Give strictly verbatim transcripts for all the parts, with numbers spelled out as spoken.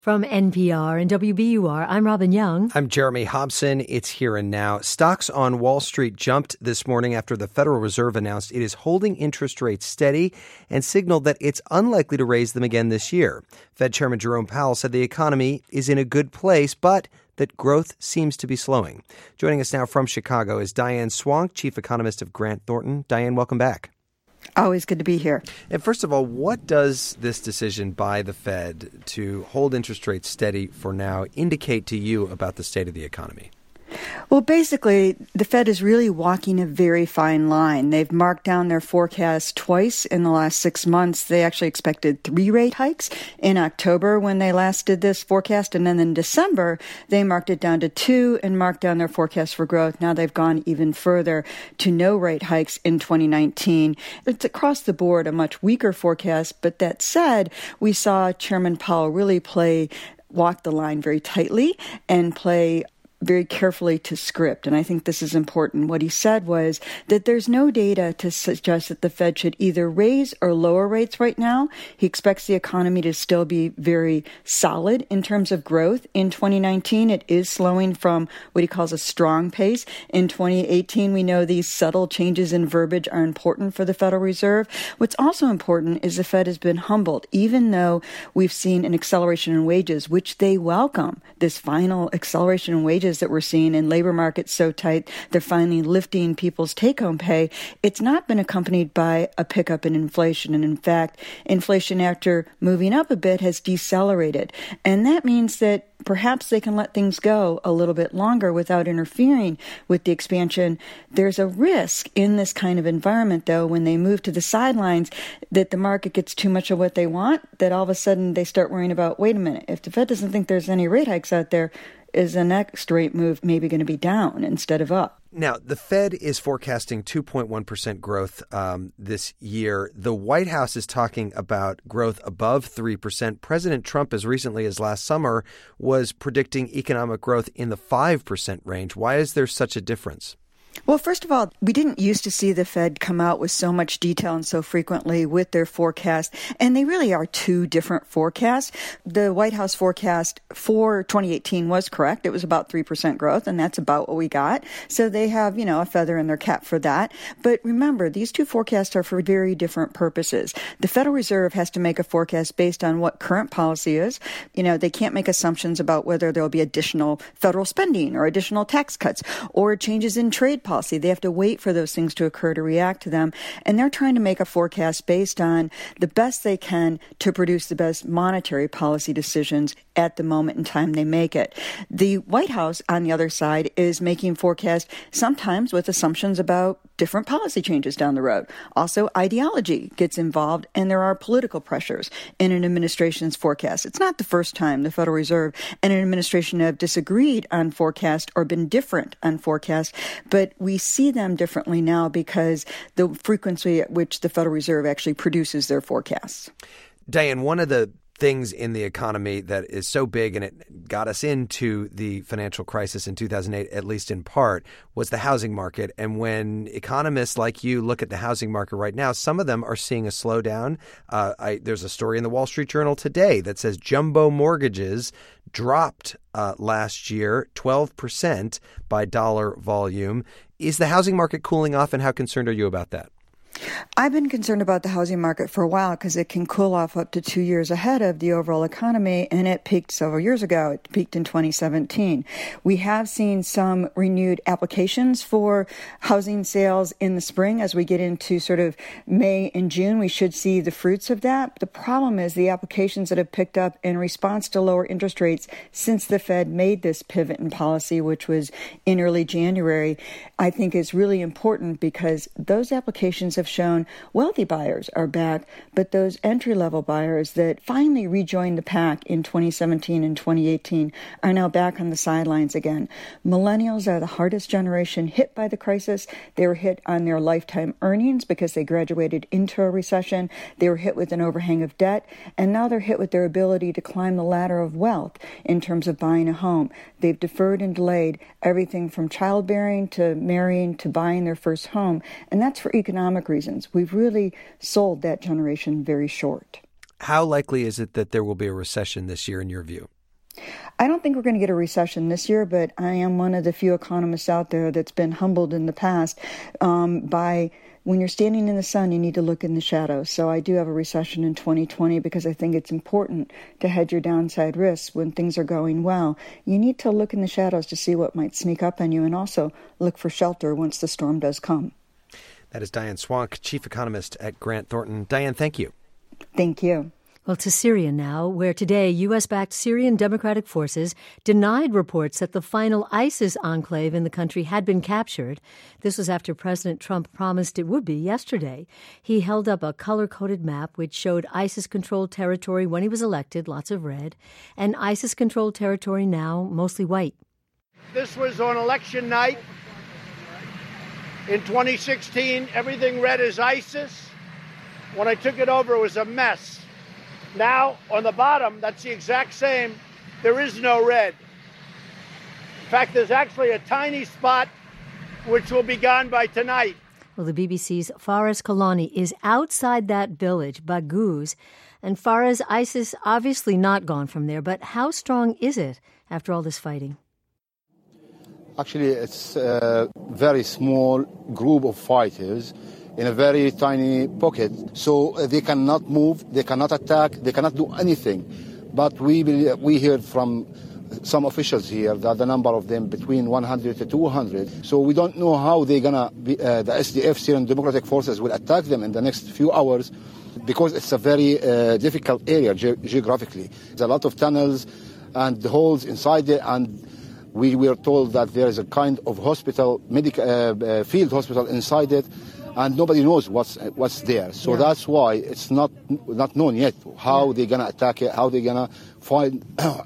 From N P R and W B U R, I'm Robin Young. I'm Jeremy Hobson. It's Here and Now. Stocks on Wall Street jumped this morning after the Federal Reserve announced it is holding interest rates steady and signaled that it's unlikely to raise them again this year. Fed Chairman Jerome Powell said the economy is in a good place, but that growth seems to be slowing. Joining us now from Chicago is Diane Swonk, Chief Economist of Grant Thornton. Diane, welcome back. Always good to be here. And first of all, what does this decision by the Fed to hold interest rates steady for now indicate to you about the state of the economy? Well, basically, the Fed is really walking a very fine line. They've marked down their forecast twice in the last six months. They actually expected three rate hikes in October when they last did this forecast. And then in December, they marked it down to two and marked down their forecast for growth. Now they've gone even further to no rate hikes in twenty nineteen. It's across the board a much weaker forecast. But that said, we saw Chairman Powell really play, walk the line very tightly and play very carefully to script. And I think this is important. What he said was that there's no data to suggest that the Fed should either raise or lower rates right now. He expects the economy to still be very solid in terms of growth. In twenty nineteen, it is slowing from what he calls a strong pace. In twenty eighteen, we know these subtle changes in verbiage are important for the Federal Reserve. What's also important is the Fed has been humbled, even though we've seen an acceleration in wages, which they welcome. This final acceleration in wages that we're seeing in labor markets so tight, they're finally lifting people's take-home pay. It's not been accompanied by a pickup in inflation. And in fact, inflation after moving up a bit has decelerated. And that means that perhaps they can let things go a little bit longer without interfering with the expansion. There's a risk in this kind of environment, though, when they move to the sidelines, that the market gets too much of what they want, that all of a sudden they start worrying about, wait a minute, if the Fed doesn't think there's any rate hikes out there, is the next rate move maybe going to be down instead of up? Now, the Fed is forecasting two point one percent growth um, this year. The White House is talking about growth above three percent. President Trump, as recently as last summer, was predicting economic growth in the five percent range. Why is there such a difference? Well, first of all, we didn't used to see the Fed come out with so much detail and so frequently with their forecast, and they really are two different forecasts. The White House forecast for twenty eighteen was correct. It was about three percent growth, and that's about what we got. So they have, you know, a feather in their cap for that. But remember, these two forecasts are for very different purposes. The Federal Reserve has to make a forecast based on what current policy is. You know, they can't make assumptions about whether there will be additional federal spending or additional tax cuts or changes in trade policy. They have to wait for those things to occur to react to them. And they're trying to make a forecast based on the best they can to produce the best monetary policy decisions at the moment in time they make it. The White House, on the other side, is making forecasts sometimes with assumptions about different policy changes down the road. Also, ideology gets involved, and there are political pressures in an administration's forecast. It's not the first time the Federal Reserve and an administration have disagreed on forecast or been different on forecast, but we see them differently now because the frequency at which the Federal Reserve actually produces their forecasts. Diane, one of the things in the economy that is so big and it got us into the financial crisis in two thousand eight, at least in part, was the housing market. And when economists like you look at the housing market right now, some of them are seeing a slowdown. Uh, I, there's a story in the Wall Street Journal today that says jumbo mortgages dropped uh, last year twelve percent by dollar volume. Is the housing market cooling off, and how concerned are you about that? I've been concerned about the housing market for a while because it can cool off up to two years ahead of the overall economy, and it peaked several years ago. It peaked in twenty seventeen. We have seen some renewed applications for housing sales in the spring. As we get into sort of May and June, we should see the fruits of that. The problem is the applications that have picked up in response to lower interest rates since the Fed made this pivot in policy, which was in early January, I think is really important because those applications have shown wealthy buyers are back, but those entry-level buyers that finally rejoined the pack in twenty seventeen and twenty eighteen are now back on the sidelines again. Millennials are the hardest generation hit by the crisis. They were hit on their lifetime earnings because they graduated into a recession. They were hit with an overhang of debt, and now they're hit with their ability to climb the ladder of wealth in terms of buying a home. They've deferred and delayed everything from childbearing to marrying to buying their first home, and that's for economic reasons. We've really sold that generation very short. How likely is it that there will be a recession this year in your view? I don't think we're going to get a recession this year, but I am one of the few economists out there that's been humbled in the past um, by when you're standing in the sun, you need to look in the shadows. So I do have a recession in twenty twenty because I think it's important to hedge your downside risks when things are going well. You need to look in the shadows to see what might sneak up on you and also look for shelter once the storm does come. That is Diane Swonk, chief economist at Grant Thornton. Diane, thank you. Thank you. Well, to Syria now, where today U S-backed Syrian Democratic Forces denied reports that the final ISIS enclave in the country had been captured. This was after President Trump promised it would be yesterday. He held up a color-coded map which showed ISIS-controlled territory when he was elected, lots of red, and ISIS-controlled territory now, mostly white. This was on election night in twenty sixteen. Everything red is ISIS. When I took it over, it was a mess. Now, on the bottom, that's the exact same. There is no red. In fact, there's actually a tiny spot which will be gone by tonight. Well, the B B C's Faraz Kalani is outside that village, Baghouz. And Faraz, ISIS obviously not gone from there, but how strong is it after all this fighting? Actually, it's a very small group of fighters in a very tiny pocket, so they cannot move, they cannot attack, they cannot do anything. But we we heard from some officials here that the number of them between one hundred to two hundred. So we don't know how they're gonna be, uh, the S D F, Syrian Democratic Forces, will attack them in the next few hours, because it's a very uh, difficult area ge- geographically. There's a lot of tunnels and holes inside it, and we were told that there is a kind of hospital, medical uh, uh, field hospital inside it, and nobody knows what's what's there. So yeah. That's why it's not not known yet how yeah. they're gonna attack it, how they're gonna find.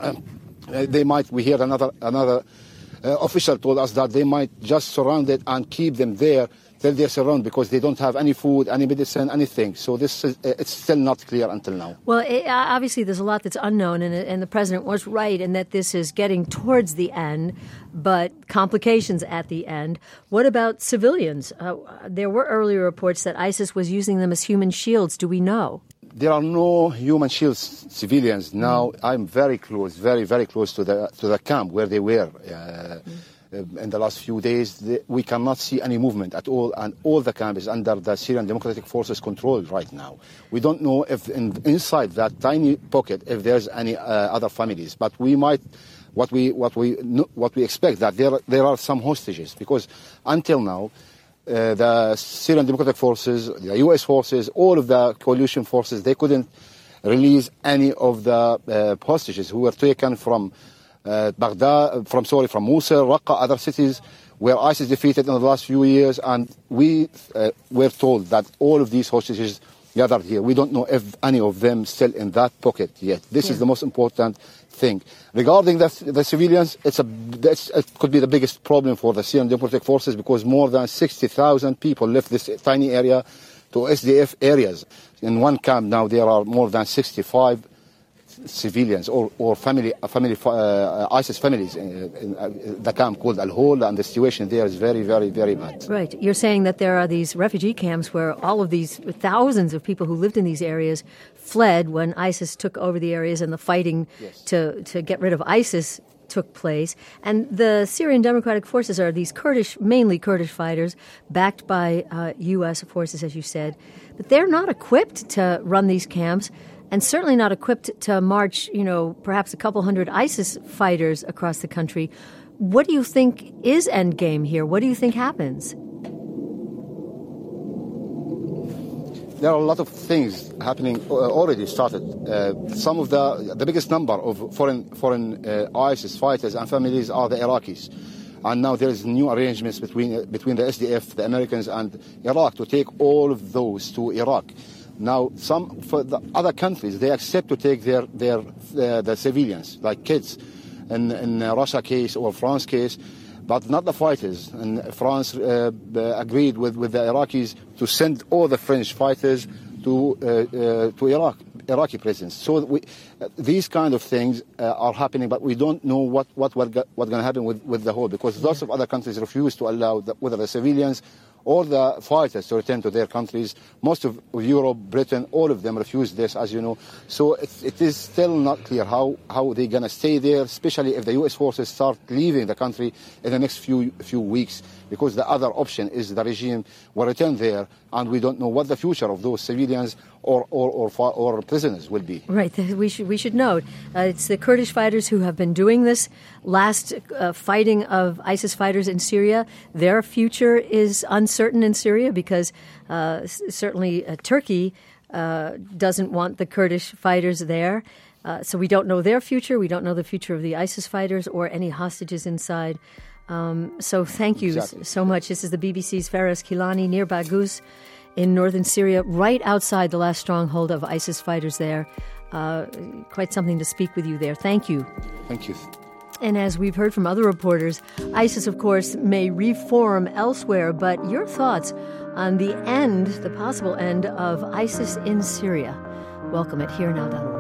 They might. We hear another another uh, official told us that they might just surround it and keep them there till they're surrounded, because they don't have any food, any medicine, anything. So this is, it's still not clear until now. Well, it, obviously there's a lot that's unknown, and, and the president was right in that this is getting towards the end, but complications at the end. What about civilians? Uh, there were earlier reports that ISIS was using them as human shields. Do we know? There are no human shields civilians now. Mm. I'm very close, very, very close to the to the camp where they were. Uh, mm. In the last few days, we cannot see any movement at all, and all the camp is under the Syrian Democratic Forces control right now. We don't know if in, inside that tiny pocket if there's any uh, other families, but we might. What we what we what we expect that there there are some hostages, because until now, uh, the Syrian Democratic Forces, the U S forces, all of the coalition forces, they couldn't release any of the uh, hostages who were taken from. Uh, Baghdad, from sorry, from Mosul, Raqqa, other cities where ISIS defeated in the last few years, and we uh, were told that all of these hostages gathered here. We don't know if any of them still in that pocket yet. This yeah. is the most important thing. Regarding the, the civilians, it's a, it's, it could be the biggest problem for the Syrian Democratic Forces, because more than sixty thousand people left this tiny area to S D F areas. In one camp now there are more than sixty-five civilians or, or family, family uh, ISIS families in, in uh, the camp called Al-Hol, and the situation there is very, very, very bad. Right. You're saying that there are these refugee camps where all of these thousands of people who lived in these areas fled when ISIS took over the areas, and the fighting yes. to, to get rid of ISIS took place. And the Syrian Democratic Forces are these Kurdish, mainly Kurdish fighters, backed by uh, U S forces, as you said. But they're not equipped to run these camps, and certainly not equipped to march, you know, perhaps a couple hundred ISIS fighters across the country. What do you think is endgame here? What do you think happens? There are a lot of things happening, uh, already started. Uh, some of the the biggest number of foreign foreign uh, ISIS fighters and families are the Iraqis. And now there is new arrangements between uh, between the S D F, the Americans, and Iraq to take all of those to Iraq. Now, some for the other countries, they accept to take their their uh, the civilians, like kids, in in Russia case or France case, but not the fighters. And France uh, agreed with, with the Iraqis to send all the French fighters to uh, uh, to Iraq, Iraqi prisons. So we, uh, these kind of things uh, are happening, but we don't know what what what what's going to happen with, with the whole, because lots of other countries refuse to allow the, whether the civilians all the fighters to return to their countries. Most of Europe, Britain, all of them refused this, as you know. So it, it is still not clear how, how they're going to stay there, especially if the U S forces start leaving the country in the next few few weeks, because the other option is the regime will return there, and we don't know what the future of those civilians or or or, or prisoners will be. Right. We should we should note uh, it's the Kurdish fighters who have been doing this last uh, fighting of ISIS fighters in Syria. Their future is uncertain in Syria because uh, certainly uh, Turkey uh, doesn't want the Kurdish fighters there. Uh, so we don't know their future. We don't know the future of the ISIS fighters or any hostages inside. Um, so thank you exactly. so much. This is the B B C's Faraz Kilani near Baghouz in northern Syria, right outside the last stronghold of ISIS fighters there. Uh, quite something to speak with you there. Thank you. Thank you. And as we've heard from other reporters, ISIS, of course, may reform elsewhere, but your thoughts on the end, the possible end of ISIS in Syria. Welcome at here now dot org.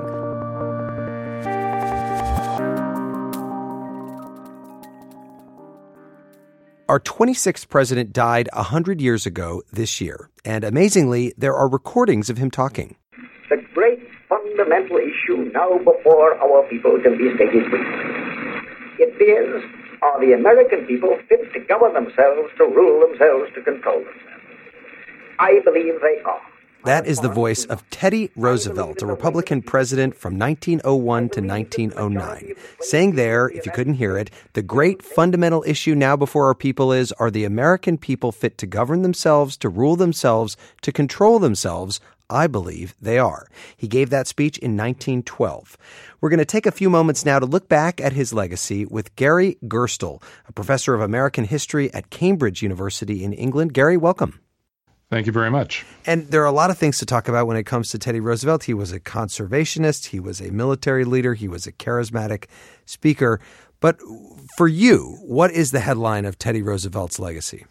Our twenty-sixth president died one hundred years ago this year, and amazingly, there are recordings of him talking. The great fundamental issue now before our people can be stated briefly. It is, are the American people fit to govern themselves, to rule themselves, to control themselves? I believe they are. That is the voice of Teddy Roosevelt, a Republican president from nineteen oh one to nineteen oh nine, saying there, if you couldn't hear it, the great fundamental issue now before our people is, are the American people fit to govern themselves, to rule themselves, to control themselves? I believe they are. He gave that speech in nineteen twelve. We're going to take a few moments now to look back at his legacy with Gary Gerstle, a professor of American history at Cambridge University in England. Gary, welcome. Thank you very much. And there are a lot of things to talk about when it comes to Teddy Roosevelt. He was a conservationist. He was a military leader. He was a charismatic speaker. But for you, what is the headline of Teddy Roosevelt's legacy?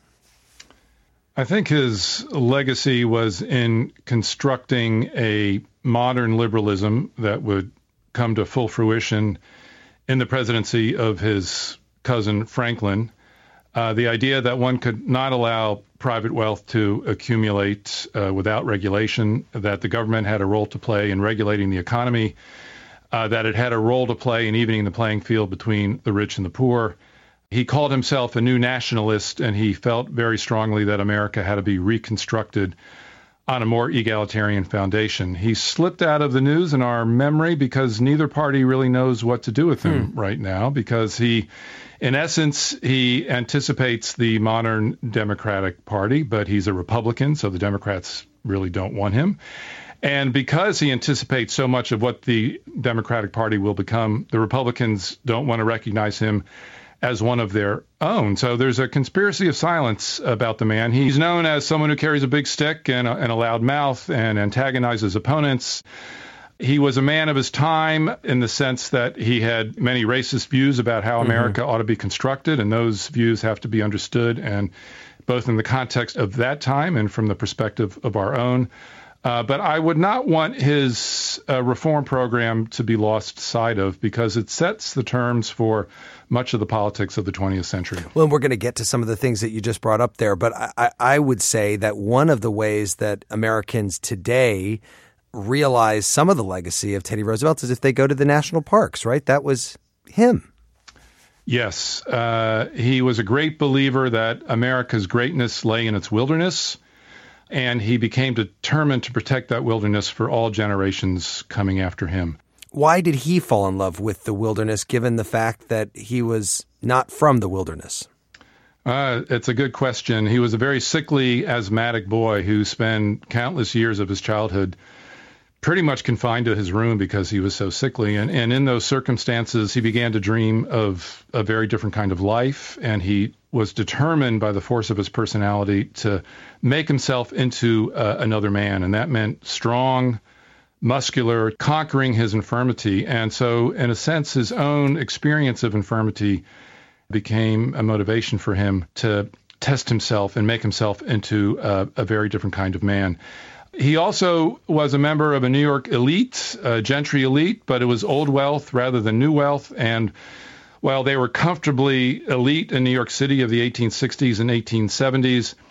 I think his legacy was in constructing a modern liberalism that would come to full fruition in the presidency of his cousin Franklin. Uh, the idea that one could not allow private wealth to accumulate uh, without regulation, that the government had a role to play in regulating the economy, uh, that it had a role to play in evening the playing field between the rich and the poor. He called himself a new nationalist, and he felt very strongly that America had to be reconstructed on a more egalitarian foundation. He slipped out of the news in our memory because neither party really knows what to do with him hmm. right now, because he, in essence, he anticipates the modern Democratic Party, but he's a Republican, so the Democrats really don't want him. And because he anticipates so much of what the Democratic Party will become, the Republicans don't want to recognize him as one of their own. So there's a conspiracy of silence about the man. He's known as someone who carries a big stick and a, and a loud mouth and antagonizes opponents. He was a man of his time in the sense that he had many racist views about how America mm-hmm. ought to be constructed, and those views have to be understood, and both in the context of that time and from the perspective of our own. Uh, but I would not want his uh, reform program to be lost sight of, because it sets the terms for much of the politics of the twentieth century. Well, we're going to get to some of the things that you just brought up there, but I, I would say that one of the ways that Americans today realize some of the legacy of Teddy Roosevelt is if they go to the national parks, right? That was him. Yes. Uh, he was a great believer that America's greatness lay in its wilderness, and he became determined to protect that wilderness for all generations coming after him. Why did he fall in love with the wilderness, given the fact that he was not from the wilderness? Uh, it's a good question. He was a very sickly, asthmatic boy who spent countless years of his childhood pretty much confined to his room because he was so sickly. And, and in those circumstances, he began to dream of a very different kind of life, and he was determined by the force of his personality to make himself into uh, another man. And that meant strong, muscular, conquering his infirmity. And so, in a sense, his own experience of infirmity became a motivation for him to test himself and make himself into a, a very different kind of man. He also was a member of a New York elite, a gentry elite, but it was old wealth rather than new wealth. And while they were comfortably elite in New York City of the eighteen sixties and eighteen seventies,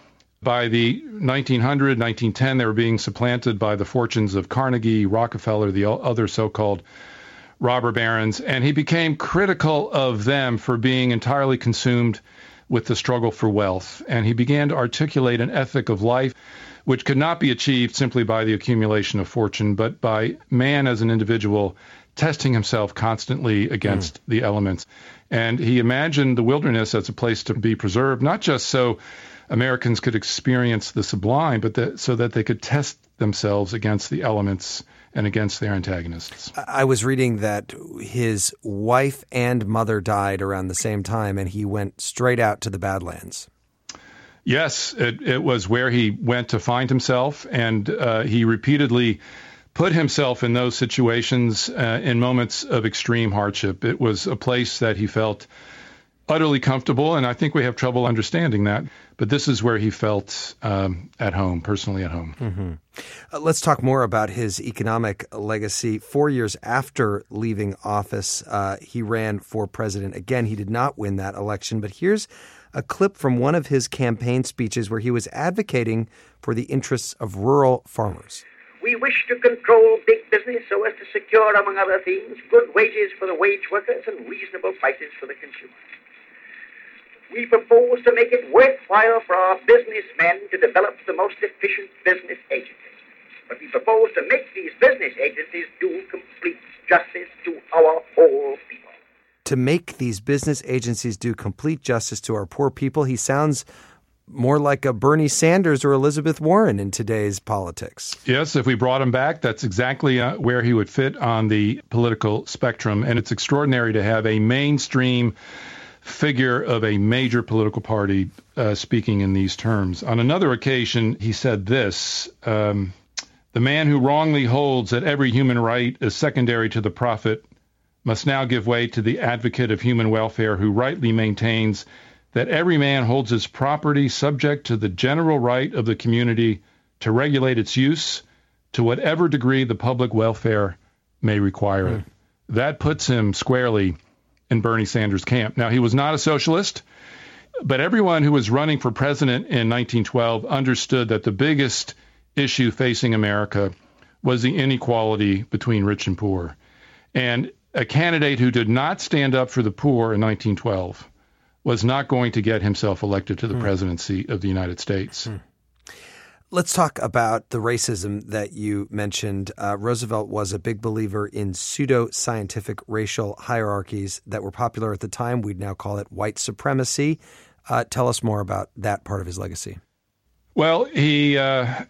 By the nineteen hundred, nineteen ten, they were being supplanted by the fortunes of Carnegie, Rockefeller, the other so-called robber barons, and he became critical of them for being entirely consumed with the struggle for wealth. And he began to articulate an ethic of life which could not be achieved simply by the accumulation of fortune, but by man as an individual testing himself constantly against mm. the elements. And he imagined the wilderness as a place to be preserved, not just so Americans could experience the sublime, but that, so that they could test themselves against the elements and against their antagonists. I was reading that his wife and mother died around the same time, and he went straight out to the Badlands. Yes, it, it was where he went to find himself, and uh, he repeatedly put himself in those situations uh, in moments of extreme hardship. It was a place that he felt utterly comfortable, and I think we have trouble understanding that. But this is where he felt um, at home, personally at home. Mm-hmm. Uh, let's talk more about his economic legacy. Four years after leaving office, uh, he ran for president again. He did not win that election, but here's a clip from one of his campaign speeches where he was advocating for the interests of rural farmers. We wish to control big business so as to secure, among other things, good wages for the wage workers and reasonable prices for the consumers. We propose to make it worthwhile for our businessmen to develop the most efficient business agencies. But we propose to make these business agencies do complete justice to our whole people. To make these business agencies do complete justice to our poor people, he sounds more like a Bernie Sanders or Elizabeth Warren in today's politics. Yes, if we brought him back, that's exactly uh, where he would fit on the political spectrum. And it's extraordinary to have a mainstream figure of a major political party uh, speaking in these terms. On another occasion, he said this, um, the man who wrongly holds that every human right is secondary to the profit must now give way to the advocate of human welfare who rightly maintains that every man holds his property subject to the general right of the community to regulate its use to whatever degree the public welfare may require mm. it. That puts him squarely in Bernie Sanders' camp. Now, he was not a socialist, but everyone who was running for president in nineteen twelve understood that the biggest issue facing America was the inequality between rich and poor. And a candidate who did not stand up for the poor in nineteen twelve was not going to get himself elected to the hmm. presidency of the United States. Hmm. Let's talk about the racism that you mentioned. Uh, Roosevelt was a big believer in pseudo-scientific racial hierarchies that were popular at the time. We'd now call it white supremacy. Uh, tell us more about that part of his legacy. Well, he uh,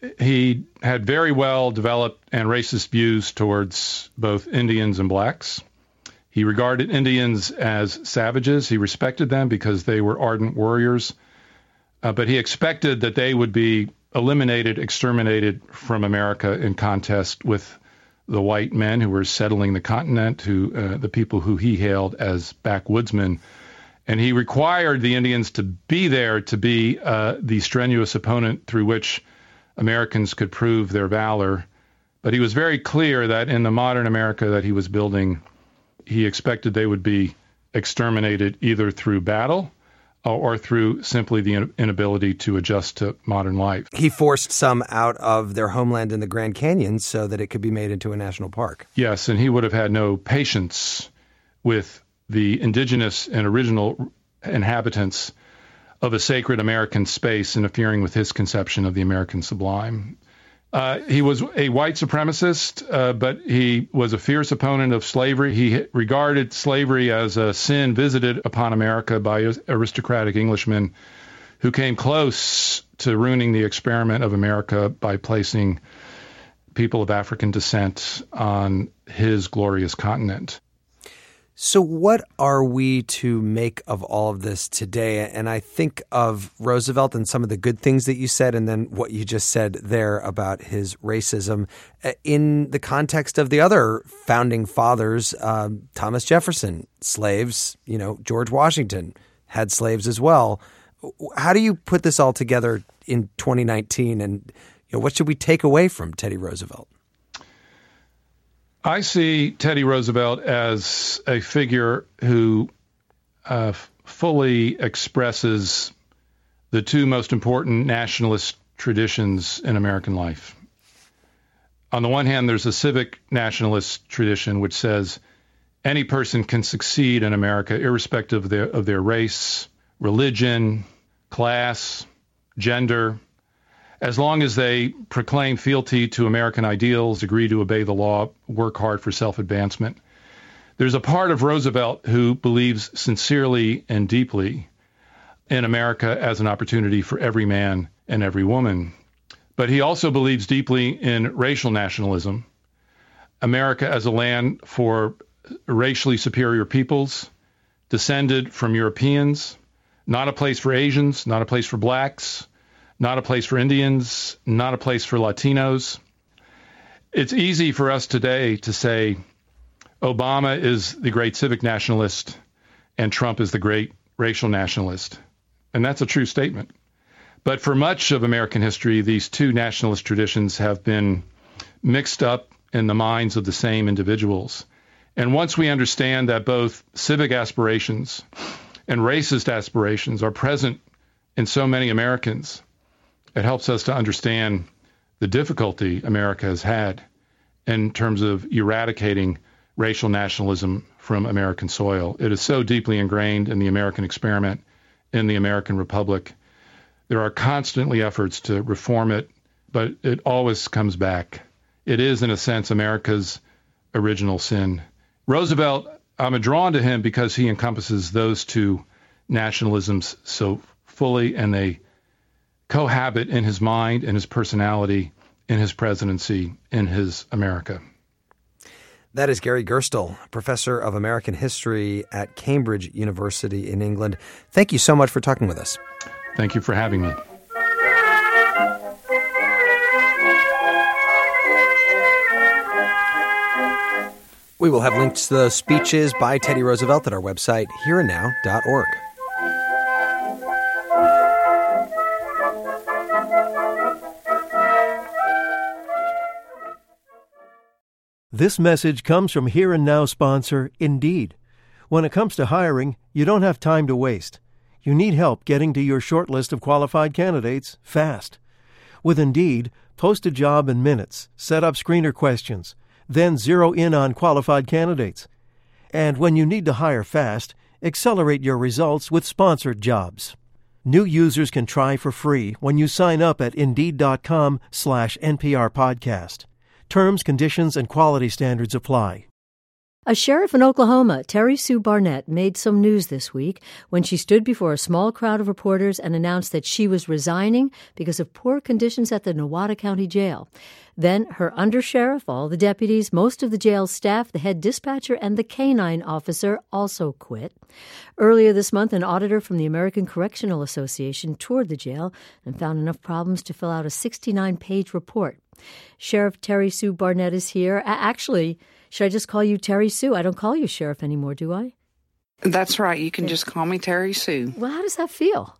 he had very well developed and racist views towards both Indians and blacks. He regarded Indians as savages. He respected them because they were ardent warriors. Uh, but he expected that they would be eliminated, exterminated from America in contest with the white men who were settling the continent, who uh, the people who he hailed as backwoodsmen. And he required the Indians to be there to be uh, the strenuous opponent through which Americans could prove their valor. But he was very clear that in the modern America that he was building, he expected they would be exterminated either through battle or through simply the inability to adjust to modern life. He forced some out of their homeland in the Grand Canyon so that it could be made into a national park. Yes, and he would have had no patience with the indigenous and original inhabitants of a sacred American space interfering with his conception of the American sublime. Uh, he was a white supremacist, uh, but he was a fierce opponent of slavery. He regarded slavery as a sin visited upon America by aristocratic Englishmen who came close to ruining the experiment of America by placing people of African descent on his glorious continent. So what are we to make of all of this today? And I think of Roosevelt and some of the good things that you said, and then what you just said there about his racism in the context of the other founding fathers, um, Thomas Jefferson, slaves, you know, George Washington had slaves as well. How do you put this all together in twenty nineteen? And you know, what should we take away from Teddy Roosevelt? I see Teddy Roosevelt as a figure who uh, fully expresses the two most important nationalist traditions in American life. On the one hand, there's a civic nationalist tradition which says any person can succeed in America irrespective of their, of their race, religion, class, gender, as long as they proclaim fealty to American ideals, agree to obey the law, work hard for self-advancement. There's a part of Roosevelt who believes sincerely and deeply in America as an opportunity for every man and every woman. But he also believes deeply in racial nationalism, America as a land for racially superior peoples, descended from Europeans, not a place for Asians, not a place for blacks, not a place for Indians, not a place for Latinos. It's easy for us today to say Obama is the great civic nationalist and Trump is the great racial nationalist. And that's a true statement. But for much of American history, these two nationalist traditions have been mixed up in the minds of the same individuals. And once we understand that both civic aspirations and racist aspirations are present in so many Americans, it helps us to understand the difficulty America has had in terms of eradicating racial nationalism from American soil. It is so deeply ingrained in the American experiment, in the American Republic. There are constantly efforts to reform it, but it always comes back. It is, in a sense, America's original sin. Roosevelt, I'm drawn to him because he encompasses those two nationalisms so fully, and they cohabit in his mind, in his personality, in his presidency, in his America. That is Gary Gerstle, professor of American history at Cambridge University in England. Thank you so much for talking with us. Thank you for having me. We will have links to the speeches by Teddy Roosevelt at our website, here and now dot org. This message comes from Here and Now sponsor Indeed. When it comes to hiring, you don't have time to waste. You need help getting to your short list of qualified candidates fast. With Indeed, post a job in minutes, set up screener questions, then zero in on qualified candidates. And when you need to hire fast, accelerate your results with sponsored jobs. New users can try for free when you sign up at Indeed.com slash NPR podcast. Terms, conditions, and quality standards apply. A sheriff in Oklahoma, Terry Sue Barnett, made some news this week when she stood before a small crowd of reporters and announced that she was resigning because of poor conditions at the Nowata County Jail. Then her undersheriff, all the deputies, most of the jail's staff, the head dispatcher, and the canine officer also quit. Earlier this month, an auditor from the American Correctional Association toured the jail and found enough problems to fill out a sixty-nine page report. Sheriff Terry Sue Barnett is here. Actually, should I just call you Terry Sue? I don't call you Sheriff anymore, do I? That's right. You can just call me Terry Sue. Well, how does that feel?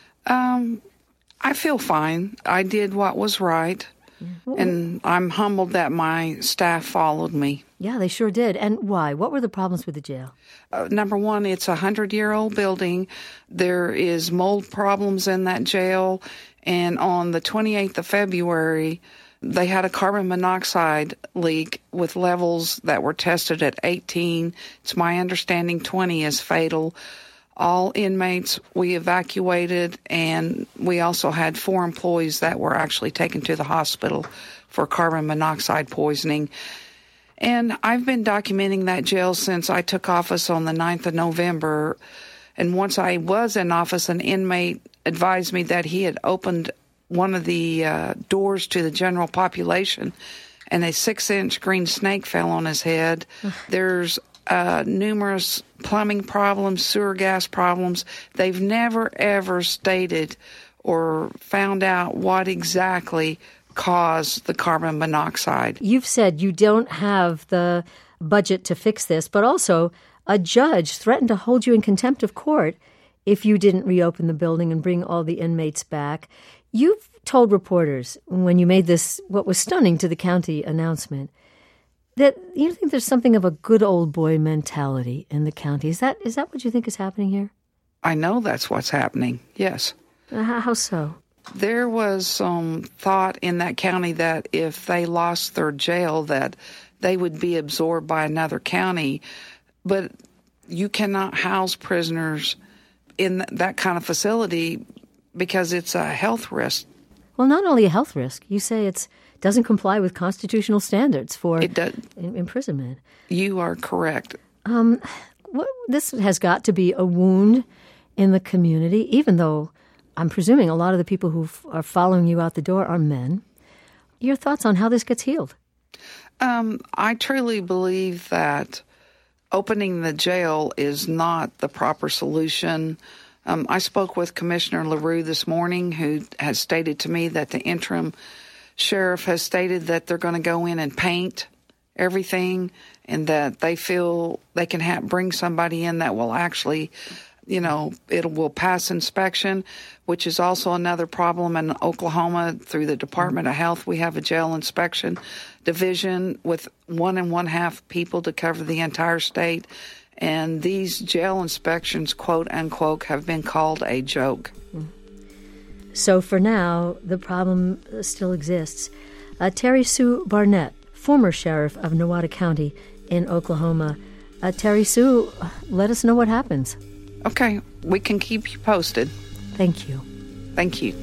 Um, I feel fine. I did what was right, mm-hmm. and I'm humbled that my staff followed me. Yeah, they sure did. And why? What were the problems with the jail? Uh, number one, it's a hundred-year-old building. There is mold problems in that jail, and on the twenty-eighth of February, they had a carbon monoxide leak with levels that were tested at eighteen. It's my understanding twenty is fatal. All inmates we evacuated, and we also had four employees that were actually taken to the hospital for carbon monoxide poisoning. And I've been documenting that jail since I took office on the ninth of November. And once I was in office, an inmate advised me that he had opened one of the uh, doors to the general population, and a six-inch green snake fell on his head. There's uh, numerous plumbing problems, sewer gas problems. They've never, ever stated or found out what exactly caused the carbon monoxide. You've said you don't have the budget to fix this, but also a judge threatened to hold you in contempt of court if you didn't reopen the building and bring all the inmates back. You've told reporters when you made this, what was stunning to the county announcement, that you think there's something of a good old boy mentality in the county. Is that is that what you think is happening here? I know that's what's happening, yes. Uh, how so? There was some thought in that county that if they lost their jail, that they would be absorbed by another county. But you cannot house prisoners in that kind of facility because it's a health risk. Well, not only a health risk. You say it doesn't comply with constitutional standards for it does. imprisonment. You are correct. Um, what, this has got to be a wound in the community, even though I'm presuming a lot of the people who f- are following you out the door are men. Your thoughts on how this gets healed? Um, I truly believe that opening the jail is not the proper solution. Um, I spoke with Commissioner LaRue this morning, who has stated to me that the interim sheriff has stated that they're going to go in and paint everything and that they feel they can ha- bring somebody in that will actually, you know, it will pass inspection, which is also another problem in Oklahoma. Through the Department of Health, we have a jail inspection division with one and one half people to cover the entire state. And these jail inspections, quote unquote, have been called a joke. So for now, the problem still exists. Uh, Terry Sue Barnett, former sheriff of Nowata County in Oklahoma. Uh, Terry Sue, let us know what happens. Okay, we can keep you posted. Thank you. Thank you.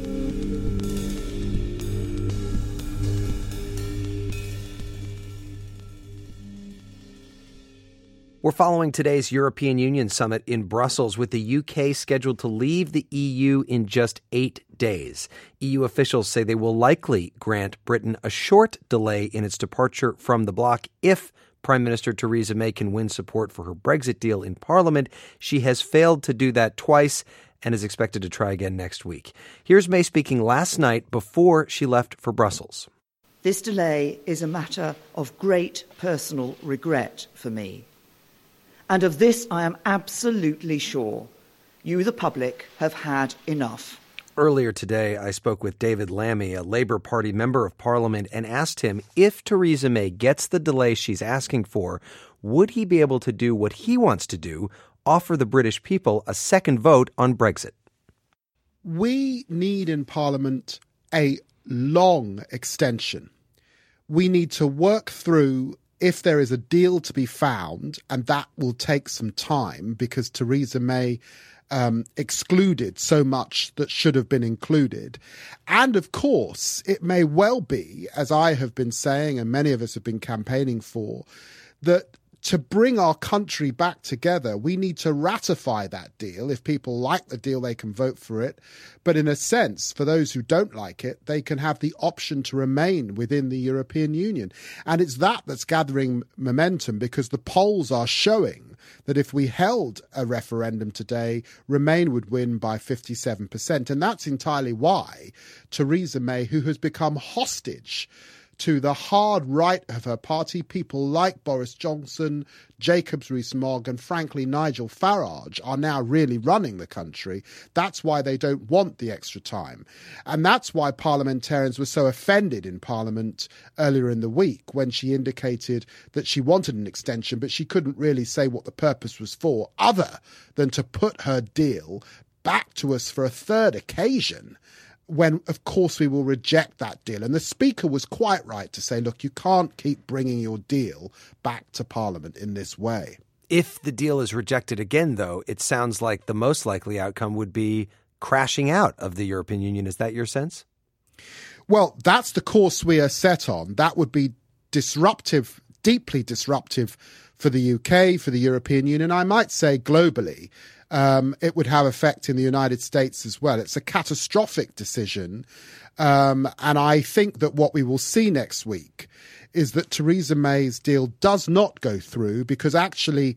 We're following today's European Union summit in Brussels, with the U K scheduled to leave the E U in just eight days. E U officials say they will likely grant Britain a short delay in its departure from the bloc if Prime Minister Theresa May can win support for her Brexit deal in Parliament. She has failed to do that twice and is expected to try again next week. Here's May speaking last night before she left for Brussels. This delay is a matter of great personal regret for me. And of this I am absolutely sure. You, the public, have had enough. Earlier today, I spoke with David Lammy, a Labour Party member of Parliament, and asked him if Theresa May gets the delay she's asking for, would he be able to do what he wants to do, offer the British people a second vote on Brexit? We need in Parliament a long extension. We need to work through if there is a deal to be found, and that will take some time because Theresa May um, excluded so much that should have been included. And of course, it may well be, as I have been saying and many of us have been campaigning for, that to bring our country back together, we need to ratify that deal. If people like the deal, they can vote for it. But in a sense, for those who don't like it, they can have the option to remain within the European Union. And it's that that's gathering momentum, because the polls are showing that if we held a referendum today, Remain would win by fifty-seven percent. And that's entirely why Theresa May, who has become hostage to the hard right of her party, people like Boris Johnson, Jacob Rees-Mogg, and frankly Nigel Farage are now really running the country. That's why they don't want the extra time. And that's why parliamentarians were so offended in Parliament earlier in the week when she indicated that she wanted an extension, but she couldn't really say what the purpose was for, other than to put her deal back to us for a third occasion, when, of course, we will reject that deal. And the Speaker was quite right to say, look, you can't keep bringing your deal back to Parliament in this way. If the deal is rejected again, though, it sounds like the most likely outcome would be crashing out of the European Union. Is that your sense? Well, that's the course we are set on. That would be disruptive, deeply disruptive for the U K, for the European Union, I might say globally. Um, it would have effect in the United States as well. It's a catastrophic decision. Um, and I think that what we will see next week is that Theresa May's deal does not go through, because actually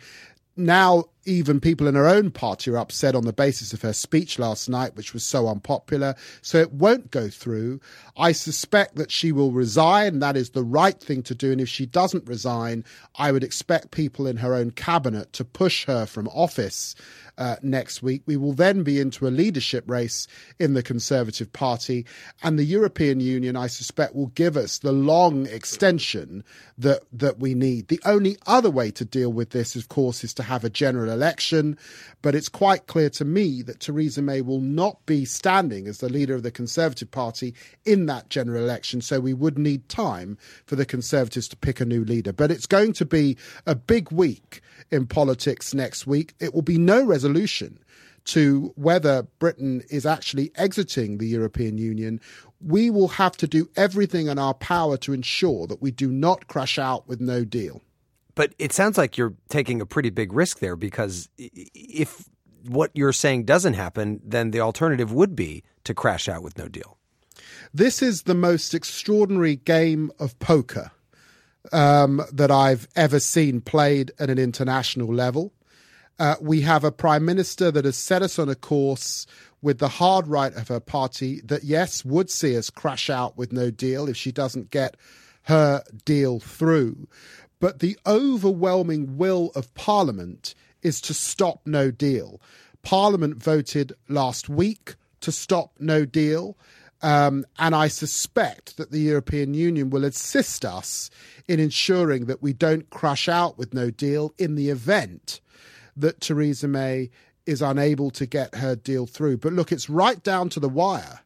now even people in her own party are upset on the basis of her speech last night, which was so unpopular. So it won't go through. I suspect that she will resign. That is the right thing to do. And if she doesn't resign, I would expect people in her own cabinet to push her from office Uh, next week. We will then be into a leadership race in the Conservative Party, and the European Union, I suspect, will give us the long extension that that we need. The only other way to deal with this, of course, is to have a general election. But it's quite clear to me that Theresa May will not be standing as the leader of the Conservative Party in that general election. So we would need time for the Conservatives to pick a new leader. But it's going to be a big week in politics next week. It will be no resolution to whether Britain is actually exiting the European Union. We will have to do everything in our power to ensure that we do not crash out with no deal. But it sounds like you're taking a pretty big risk there, because if what you're saying doesn't happen, then the alternative would be to crash out with no deal. This is the most extraordinary game of poker um, that I've ever seen played at an international level. Uh, we have a prime minister that has set us on a course with the hard right of her party that, yes, would see us crash out with no deal if she doesn't get her deal through. But the overwhelming will of Parliament is to stop no deal. Parliament voted last week to stop no deal. Um, and I suspect that the European Union will assist us in ensuring that we don't crash out with no deal in the event that Theresa May is unable to get her deal through. But look, it's right down to the wire.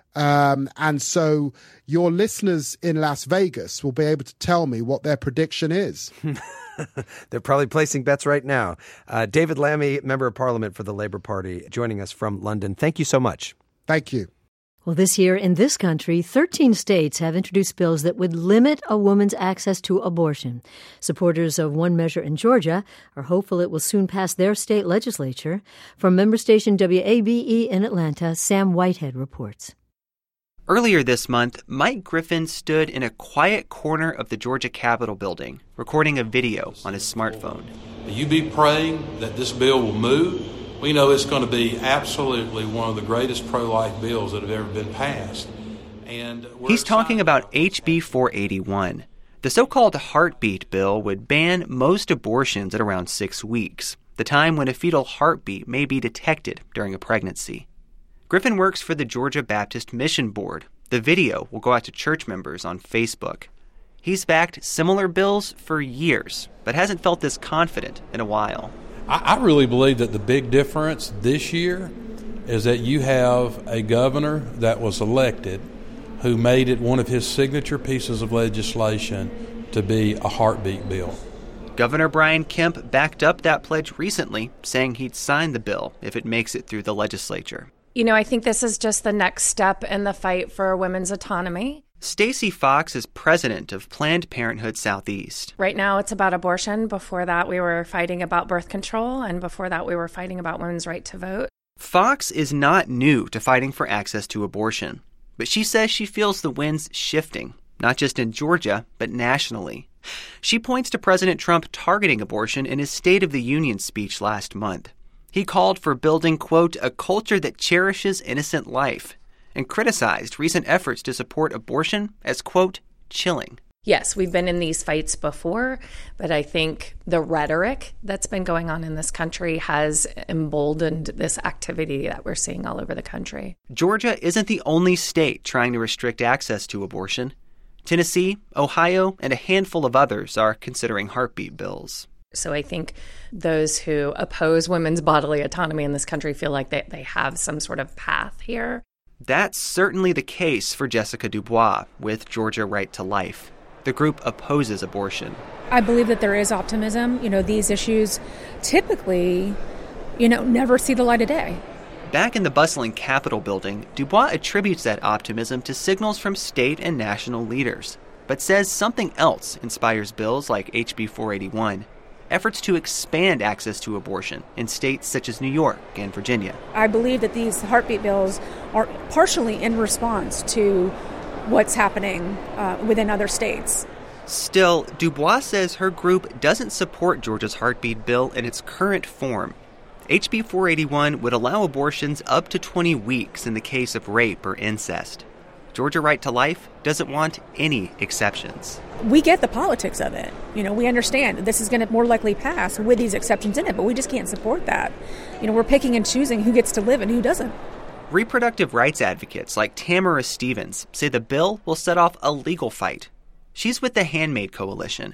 Um, and so your listeners in Las Vegas will be able to tell me what their prediction is. They're probably placing bets right now. Uh, David Lammy, Member of Parliament for the Labour Party, joining us from London. Thank you so much. Thank you. Well, this year in this country, thirteen states have introduced bills that would limit a woman's access to abortion. Supporters of one measure in Georgia are hopeful it will soon pass their state legislature. From member station W A B E in Atlanta, Sam Whitehead reports. Earlier this month, Mike Griffin stood in a quiet corner of the Georgia Capitol building, recording a video on his smartphone. You be praying that this bill will move. We know it's going to be absolutely one of the greatest pro-life bills that have ever been passed. And he's talking about H B four eighty-one. The so-called heartbeat bill would ban most abortions at around six weeks, the time when a fetal heartbeat may be detected during a pregnancy. Griffin works for the Georgia Baptist Mission Board. The video will go out to church members on Facebook. He's backed similar bills for years, but hasn't felt this confident in a while. I really believe that the big difference this year is that you have a governor that was elected who made it one of his signature pieces of legislation to be a heartbeat bill. Governor Brian Kemp backed up that pledge recently, saying he'd sign the bill if it makes it through the legislature. You know, I think this is just the next step in the fight for women's autonomy. Stacey Fox is president of Planned Parenthood Southeast. Right now it's about abortion. Before that, we were fighting about birth control. And before that, we were fighting about women's right to vote. Fox is not new to fighting for access to abortion. But she says she feels the wind's shifting, not just in Georgia, but nationally. She points to President Trump targeting abortion in his State of the Union speech last month. He called for building, quote, a culture that cherishes innocent life, and criticized recent efforts to support abortion as, quote, chilling. Yes, we've been in these fights before, but I think the rhetoric that's been going on in this country has emboldened this activity that we're seeing all over the country. Georgia isn't the only state trying to restrict access to abortion. Tennessee, Ohio, and a handful of others are considering heartbeat bills. So I think those who oppose women's bodily autonomy in this country feel like they, they have some sort of path here. That's certainly the case for Jessica Dubois with Georgia Right to Life. The group opposes abortion. I believe that there is optimism. You know, these issues typically, you know, never see the light of day. Back in the bustling Capitol building, Dubois attributes that optimism to signals from state and national leaders, but says something else inspires bills like H B four eighty-one. Efforts to expand access to abortion in states such as New York and Virginia. I believe that these heartbeat bills are partially in response to what's happening uh, within other states. Still, Dubois says her group doesn't support Georgia's heartbeat bill in its current form. H B four eighty-one would allow abortions up to twenty weeks in the case of rape or incest. Georgia Right to Life doesn't want any exceptions. We get the politics of it. You know, we understand this is going to more likely pass with these exceptions in it, but we just can't support that. You know, we're picking and choosing who gets to live and who doesn't. Reproductive rights advocates like Tamara Stevens say the bill will set off a legal fight. She's with the Handmaid Coalition.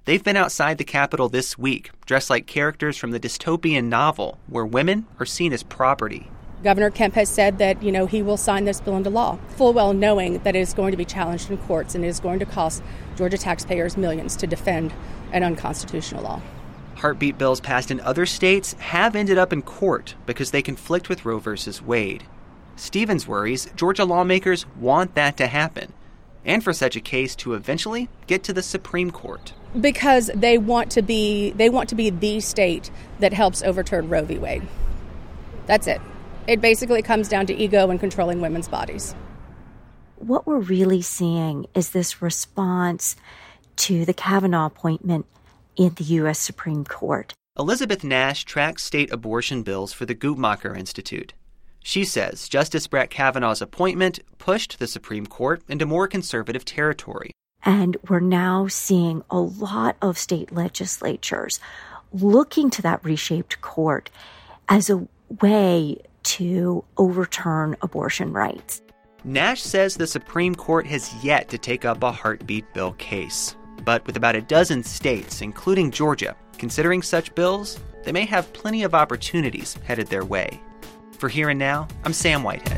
They've been outside the Capitol this week, dressed like characters from the dystopian novel, where women are seen as property. Governor Kemp has said that, you know, he will sign this bill into law, full well knowing that it is going to be challenged in courts and it is going to cost Georgia taxpayers millions to defend an unconstitutional law. Heartbeat bills passed in other states have ended up in court because they conflict with Roe versus Wade. Stevens worries Georgia lawmakers want that to happen, and for such a case to eventually get to the Supreme Court. Because they want to be they want to be the state that helps overturn Roe v. Wade. That's it. It basically comes down to ego and controlling women's bodies. What we're really seeing is this response to the Kavanaugh appointment in the U S Supreme Court. Elizabeth Nash tracks state abortion bills for the Guttmacher Institute. She says Justice Brett Kavanaugh's appointment pushed the Supreme Court into more conservative territory. And we're now seeing a lot of state legislatures looking to that reshaped court as a way to overturn abortion rights. Nash says the Supreme Court has yet to take up a heartbeat bill case. But with about a dozen states, including Georgia, considering such bills, they may have plenty of opportunities headed their way. For Here and Now, I'm Sam Whitehead.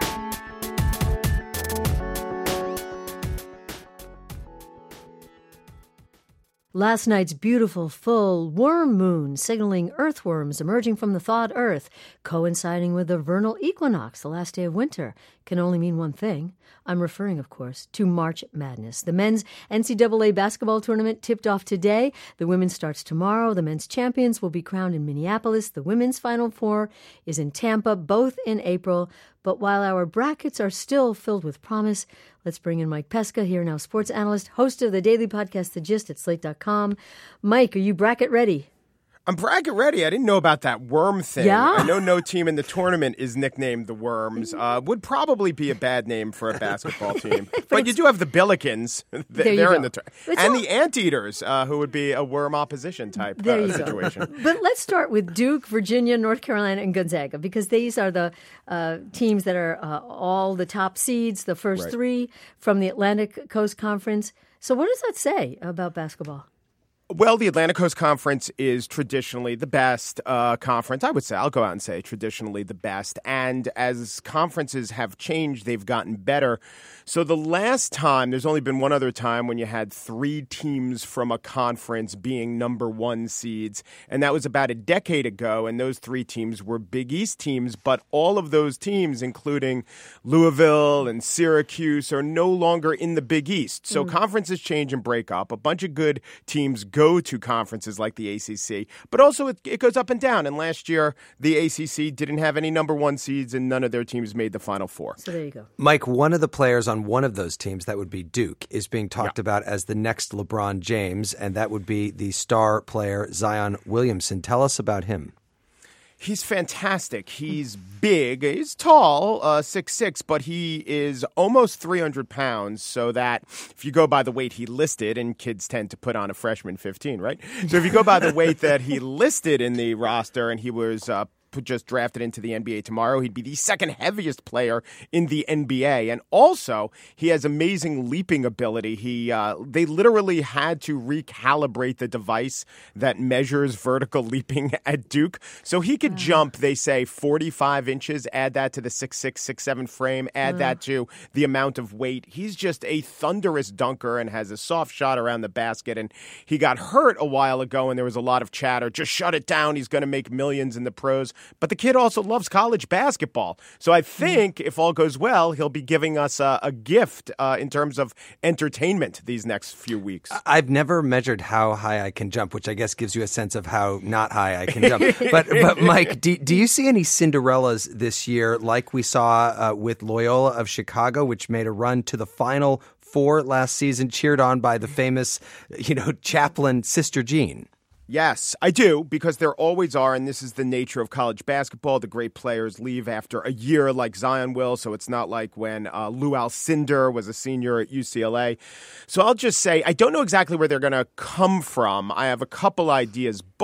Last night's beautiful full worm moon signaling earthworms emerging from the thawed earth, coinciding with the vernal equinox, the last day of winter, can only mean one thing. I'm referring, of course, to March Madness. The men's N C double A basketball tournament tipped off today. The women's starts tomorrow. The men's champions will be crowned in Minneapolis. The women's Final Four is in Tampa, both in April. But while our brackets are still filled with promise, let's bring in Mike Pesca, Here Now sports analyst, host of the daily podcast The Gist at slate dot com. Mike, are you bracket ready? I'm bracket ready. I didn't know about that worm thing. Yeah? I know no team in the tournament is nicknamed the Worms. Uh, would probably be a bad name for a basketball team. but but you do have the Billikens. They're go. in the tur- And all- the Anteaters, uh, who would be a worm opposition type there uh, you situation. Go. But let's start with Duke, Virginia, North Carolina, and Gonzaga, because these are the uh, teams that are uh, all the top seeds, the first Right. three from the Atlantic Coast Conference. So what does that say about basketball? Well, the Atlantic Coast Conference is traditionally the best uh, conference. I would say, I'll go out and say traditionally the best. And as conferences have changed, they've gotten better. So the last time, there's only been one other time when you had three teams from a conference being number one seeds. And that was about a decade ago. And those three teams were Big East teams. But all of those teams, including Louisville and Syracuse, are no longer in the Big East. So mm. conferences change and break up. A bunch of good teams go go to conferences like the A C C, but also it, it goes up and down. And last year, the A C C didn't have any number one seeds, and none of their teams made the Final Four. So there you go. Mike, one of the players on one of those teams, that would be Duke, is being talked yeah. about as the next LeBron James, and that would be the star player Zion Williamson. Tell us about him. He's fantastic. He's big. He's tall, uh, six six, but he is almost three hundred pounds, so that if you go by the weight he listed, and kids tend to put on a freshman fifteen, right? So if you go by the weight that he listed in the roster, and he was uh, just drafted into the N B A tomorrow, he'd be the second heaviest player in the N B A. And also, he has amazing leaping ability. He uh, they literally had to recalibrate the device that measures vertical leaping at Duke. So he could uh. jump, they say, forty-five inches, add that to the six six, six seven frame, add uh. that to the amount of weight. He's just a thunderous dunker and has a soft shot around the basket. And he got hurt a while ago, and there was a lot of chatter. Just shut it down. He's going to make millions in the pros. But the kid also loves college basketball. So I think mm. if all goes well, he'll be giving us a, a gift uh, in terms of entertainment these next few weeks. I've never measured how high I can jump, which I guess gives you a sense of how not high I can jump. but, but Mike, do, do you see any Cinderellas this year like we saw uh, with Loyola of Chicago, which made a run to the Final Four last season, cheered on by the famous, you know, chaplain Sister Jean? Yes, I do, because there always are, and this is the nature of college basketball. The great players leave after a year like Zion will, so it's not like when uh, Lou Alcindor was a senior at U C L A. So I'll just say I don't know exactly where they're going to come from. I have a couple ideas, but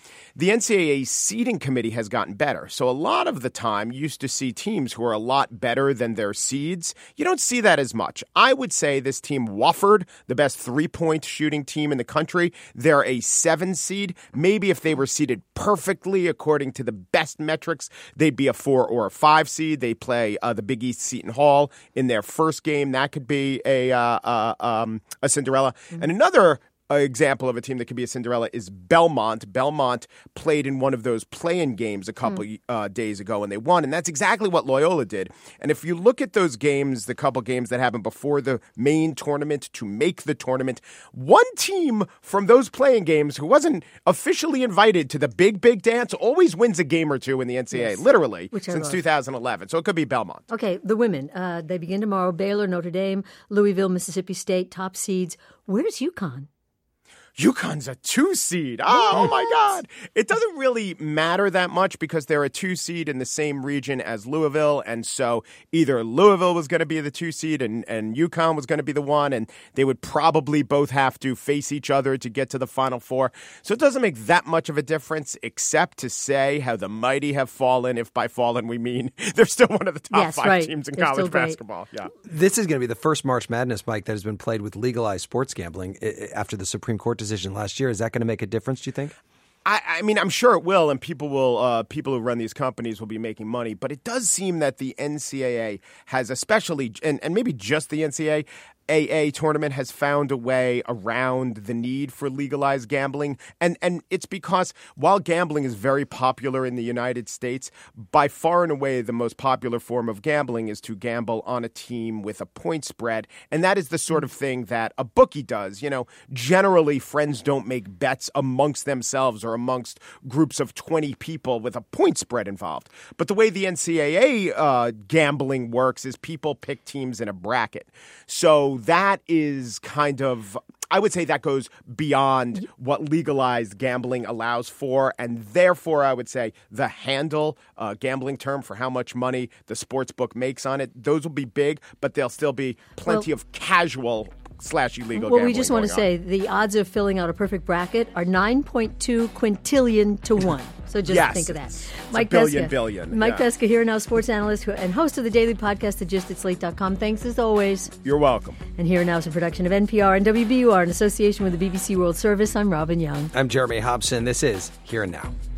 the N C double A seeding committee has gotten better. So a lot of the time you used to see teams who are a lot better than their seeds. You don't see that as much. I would say this team, Wofford, the best three-point shooting team in the country, they're a seven seed. Maybe if they were seeded perfectly according to the best metrics, they'd be a four or a five seed. They play uh, the Big East Seton Hall in their first game. That could be a uh, uh, um, a Cinderella. Mm-hmm. And another An example of a team that could be a Cinderella is Belmont. Belmont played in one of those play-in games a couple mm. uh, days ago, and they won. And that's exactly what Loyola did. And if you look at those games, the couple games that happened before the main tournament to make the tournament, one team from those play-in games who wasn't officially invited to the big, big dance always wins a game or two in the N C double A, yes. literally, Which since two thousand eleven. So it could be Belmont. Okay, the women. Uh, they begin tomorrow. Baylor, Notre Dame, Louisville, Mississippi State, top seeds. Where's UConn? UConn's a two seed. Oh, oh my God. It doesn't really matter that much because they're a two seed in the same region as Louisville. And so either Louisville was going to be the two seed and, and UConn was going to be the one. And they would probably both have to face each other to get to the Final Four. So it doesn't make that much of a difference except to say how the mighty have fallen. If by fallen we mean they're still one of the top yes, five right. teams in they're college basketball. Yeah. This is going to be the first March Madness, Mike, that has been played with legalized sports gambling after the Supreme Court decision last year. Is that going to make a difference, do you think? I, I mean, I'm sure it will, and people will. Uh, people who run these companies will be making money. But it does seem that the N C double A has, especially, and, and maybe just the N C double A, A A tournament has found a way around the need for legalized gambling. And and it's because while gambling is very popular in the United States, by far and away the most popular form of gambling is to gamble on a team with a point spread. And that is the sort of thing that a bookie does. You know, generally friends don't make bets amongst themselves or amongst groups of twenty people with a point spread involved. But the way the N C double A uh, gambling works is people pick teams in a bracket. So that is kind of, I would say that goes beyond what legalized gambling allows for. And therefore, I would say the handle, uh, gambling term for how much money the sports book makes on it, those will be big, but there'll still be plenty well, of casual slash illegal well, gambling. We just want to on. say the odds of filling out a perfect bracket are nine point two quintillion to one. So just yes, think of that. It's Mike a billion, Pesca, billion. Mike yeah. Pesca here now, sports analyst and host of the daily podcast, The Gist at slate dot com. Thanks as always. You're welcome. And Here and Now is a production of N P R and W B U R in association with the B B C World Service. I'm Robin Young. I'm Jeremy Hobson. This is Here and Now.